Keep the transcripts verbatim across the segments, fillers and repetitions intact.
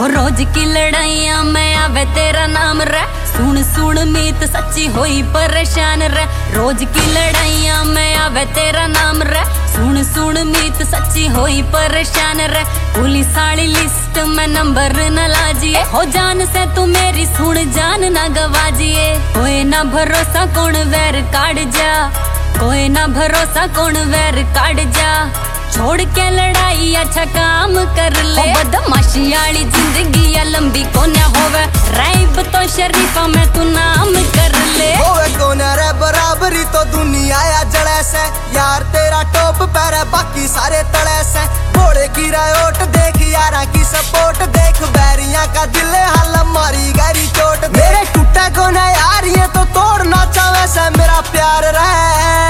हो रोज की लड़ाइयां में आवे तेरा नाम रे, सुन सुन मीत सच्ची होई परेशान रे। रोज की लड़ाइयां में आवे तेरा नाम रे, सुन सुन मीत सच्ची होई परेशान रे। पुलिस वाली लिस्ट में नंबर न लाजिए, हो जान से तू मेरी सुन जान ना गवाजिए। कोई ना भरोसा कौन वैर काट जा, कोई ना भरोसा कौन वैर काट जा। छोड़ के लड़ाई अच्छा काम कर ले, बदमाशी वाली जिंदगी या लंबी कोन्या होवे। राइब तो शरीफा में तू नाम कर ले, होवे कोन्या रे बराबरी तो दुनिया या जड़े से। यार तेरा टॉप पैर है बाकी सारे तड़े से। घोड़े की रायोट देख यारा की सपोर्ट देख, बैरिया का दिल हाल मारी गहरी चोट। मेरे टूटे कोन्या यार ये तो तोड़ना चाहे से मेरा प्यार रहे।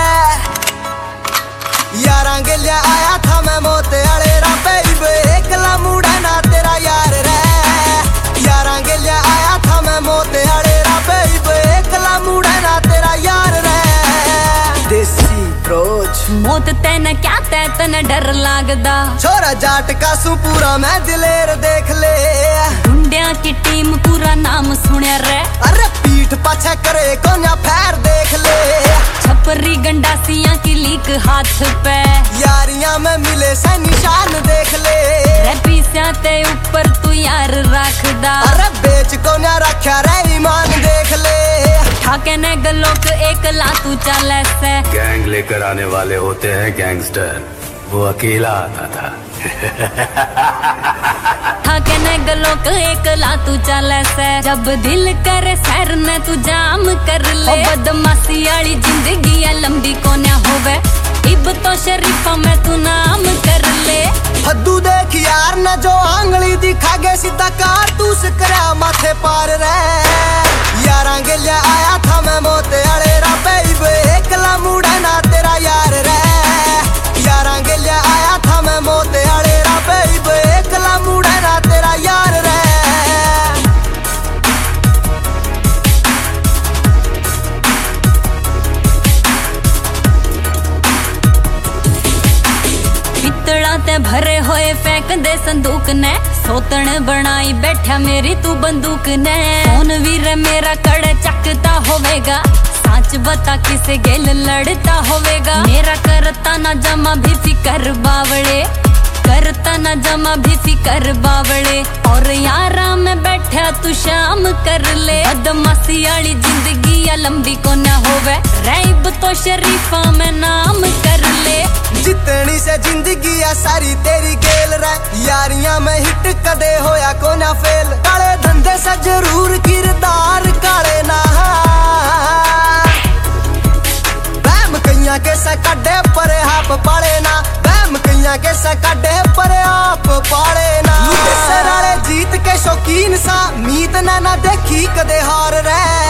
यारा गलिया आया था मैं मोते अड़े राबे, एकला मुड़ा ना तेरा यार रे। यारा गलिया आया था मैं मोते अड़े राबे, एकला मुड़ा ना तेरा यार रे। देसी प्रोच मौत तेन क्या तै तन डर लागदा, छोरा जाट का सू पूरा मैं दिलेर देख ले। गुंडिया की टीम पूरा नाम सुने रे, अरे पीठ पाछे करे कोन्या फैर देख ले। छपरी गंडासियां की लीक हाथ पे, यारियां में मिले से निशान देख ले। रे पीछा ते ऊपर तू यार रखदा, अरे बेच कोन्या रखा रे ईमान देख ले। ठाके ने गलोक एक लातू चाले से, गैंग लेकर आने वाले होते हैं गैंगस्टर, वो अकेला आता था। ठाके ने गलोक एक लातू चाले से, जब दिल करे सैर ने तू जाम कर ले। बदमाशी वाली जिंदगी या लंबी कोन्या होवे, इब तो शरीफा में तू नाम कर ले। हद्दू देख यार न जो आंगली दिखागे सीधा कारतूस करा माथे पार रे। यारा गलिया आया था मैं मोते अड़े राबे, एकला मुड़ा ना तेरा यार रे। यारा गलिया आया था मैं मोते अड़े राबे, एकला मुड़ा ना तेरा यार रे। पितला ते भरे होए फेंक दे संदूक ने, सोतन बनाई बैठा मेरी तू बंदूक ने। कौन वीर मेरा कड़ चकता होवेगा, सच बता किसे गेल लड़ता होवेगा। मेरा करता ना जमा भी फिकर बावड़े, करता ना जमा भी फिकर बावड़े। और यारा में बैठा तू शाम कर ले, बदमाशी वाली जिंदगी या लंबी को ना होवे। राइब तो शरीफा में नाम कर ले, जितनी से जिंदगी है सारी तेरी गेल रे। यारियां में हिट कदे होया को ना फेल, काले धंधे से जरूर किरदार काले ना। बैम कइया के से कड्डे परे हाप पाले ना, बैम कइया के से कड्डे परे आप पाले ना। सराले जीत के शौकीन सा मीत ना ना देखी कदे हार रे।